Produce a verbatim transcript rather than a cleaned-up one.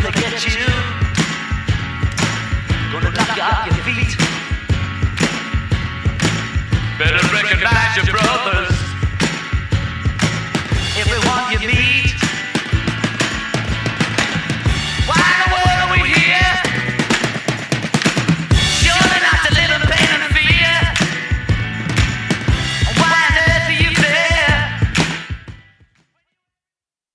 gonna get you. Gonna knock you out your